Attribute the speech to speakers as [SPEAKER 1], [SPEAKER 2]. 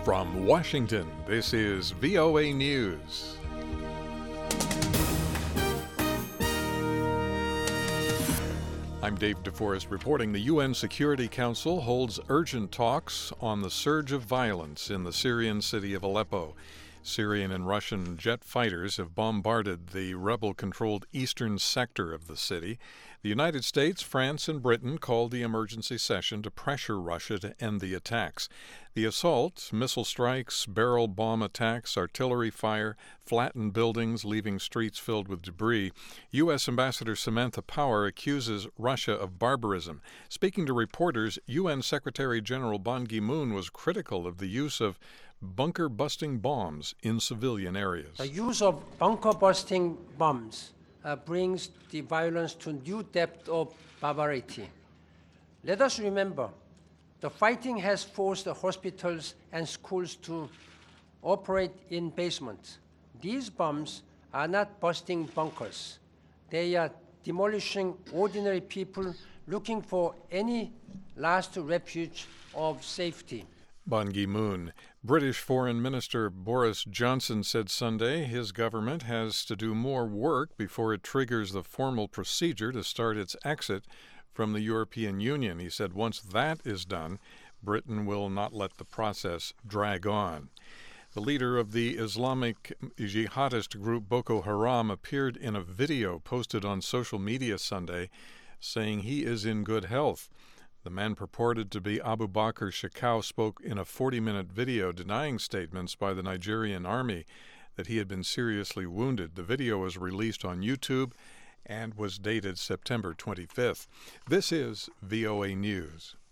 [SPEAKER 1] From Washington, this is VOA News. I'm Dave DeForest reporting the UN Security Council holds urgent talks on the surge of violence in the Syrian city of Aleppo. Syrian and Russian jet fighters have bombarded the rebel-controlled eastern sector of the city. The United States, France, and Britain called the emergency session to pressure Russia to end the attacks. The assault, missile strikes, barrel bomb attacks, artillery fire, flattened buildings, leaving streets filled with debris. U.S. Ambassador Samantha Power accuses Russia of barbarism. Speaking to reporters, UN Secretary General Ban Ki-moon was critical of the use of bunker-busting bombs in civilian areas.
[SPEAKER 2] The use of bunker-busting bombs brings the violence to new depth of barbarity. Let us remember, the fighting has forced the hospitals and schools to operate in basements. These bombs are not busting bunkers. They are demolishing ordinary people looking for any last refuge of safety.
[SPEAKER 1] Ban Ki-moon. British Foreign Minister Boris Johnson said Sunday his government has to do more work before it triggers the formal procedure to start its exit from the European Union. He said once that is done, Britain will not let the process drag on. The leader of the Islamic jihadist group Boko Haram appeared in a video posted on social media Sunday saying he is in good health. The man purported to be Abu Bakr Shekau spoke in a 40-minute video denying statements by the Nigerian army that he had been seriously wounded. The video was released on YouTube and was dated September 25th. This is VOA News.